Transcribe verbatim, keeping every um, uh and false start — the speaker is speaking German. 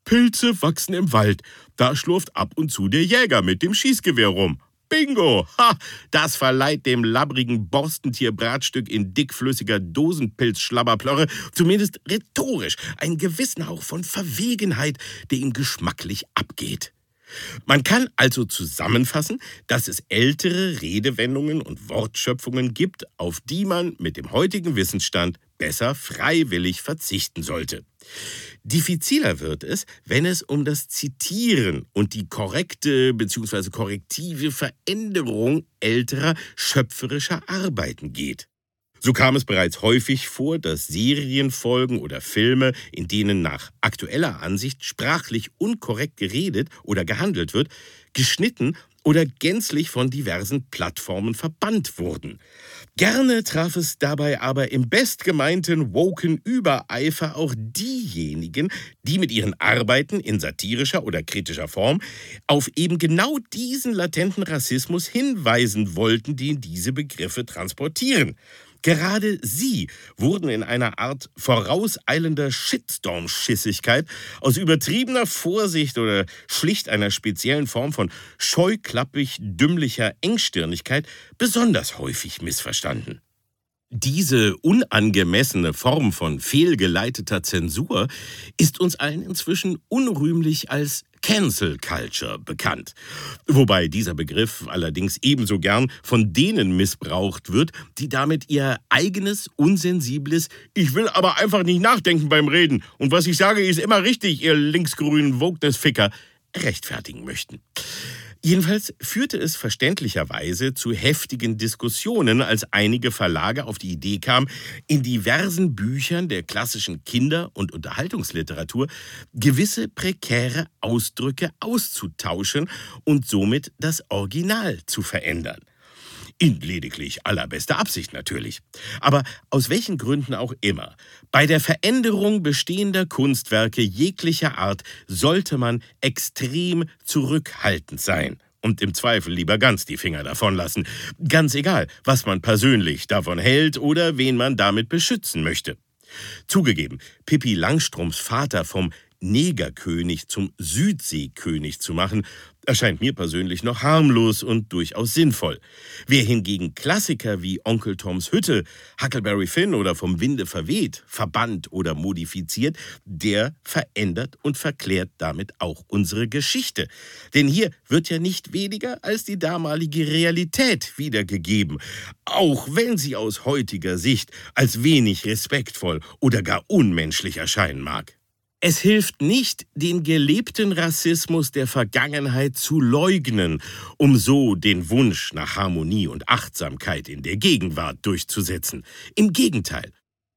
Pilze wachsen im Wald. Da schlurft ab und zu der Jäger mit dem Schießgewehr rum. Bingo! Ha! Das verleiht dem labbrigen Borstentier-Bratstück in dickflüssiger Dosenpilz-Schlabberplörre, zumindest rhetorisch, einen gewissen Hauch von Verwegenheit, der ihm geschmacklich abgeht. Man kann also zusammenfassen, dass es ältere Redewendungen und Wortschöpfungen gibt, auf die man mit dem heutigen Wissensstand besser freiwillig verzichten sollte. Diffiziler wird es, wenn es um das Zitieren und die korrekte bzw. korrektive Veränderung älterer schöpferischer Arbeiten geht. So kam es bereits häufig vor, dass Serienfolgen oder Filme, in denen nach aktueller Ansicht sprachlich unkorrekt geredet oder gehandelt wird, geschnitten oder gänzlich von diversen Plattformen verbannt wurden. Gerne traf es dabei aber im bestgemeinten woken Übereifer auch diejenigen, die mit ihren Arbeiten in satirischer oder kritischer Form auf eben genau diesen latenten Rassismus hinweisen wollten, den diese Begriffe transportieren. Gerade sie wurden in einer Art vorauseilender Shitstorm-Schissigkeit aus übertriebener Vorsicht oder schlicht einer speziellen Form von scheuklappig-dümmlicher Engstirnigkeit besonders häufig missverstanden. Diese unangemessene Form von fehlgeleiteter Zensur ist uns allen inzwischen unrühmlich als Cancel Culture bekannt. Wobei dieser Begriff allerdings ebenso gern von denen missbraucht wird, die damit ihr eigenes, unsensibles „Ich will aber einfach nicht nachdenken beim Reden und was ich sage, ist immer richtig, ihr linksgrünen Wokeness-Ficker“ rechtfertigen möchten. Jedenfalls führte es verständlicherweise zu heftigen Diskussionen, als einige Verlage auf die Idee kamen, in diversen Büchern der klassischen Kinder- und Unterhaltungsliteratur gewisse prekäre Ausdrücke auszutauschen und somit das Original zu verändern. In lediglich allerbester Absicht natürlich. Aber aus welchen Gründen auch immer. Bei der Veränderung bestehender Kunstwerke jeglicher Art sollte man extrem zurückhaltend sein und im Zweifel lieber ganz die Finger davon lassen. Ganz egal, was man persönlich davon hält oder wen man damit beschützen möchte. Zugegeben, Pippi Langstrumpfs Vater vom Negerkönig zum Südseekönig zu machen, erscheint mir persönlich noch harmlos und durchaus sinnvoll. Wer hingegen Klassiker wie Onkel Toms Hütte, Huckleberry Finn oder Vom Winde verweht, verbannt oder modifiziert, der verändert und verklärt damit auch unsere Geschichte. Denn hier wird ja nicht weniger als die damalige Realität wiedergegeben, auch wenn sie aus heutiger Sicht als wenig respektvoll oder gar unmenschlich erscheinen mag. Es hilft nicht, den gelebten Rassismus der Vergangenheit zu leugnen, um so den Wunsch nach Harmonie und Achtsamkeit in der Gegenwart durchzusetzen. Im Gegenteil,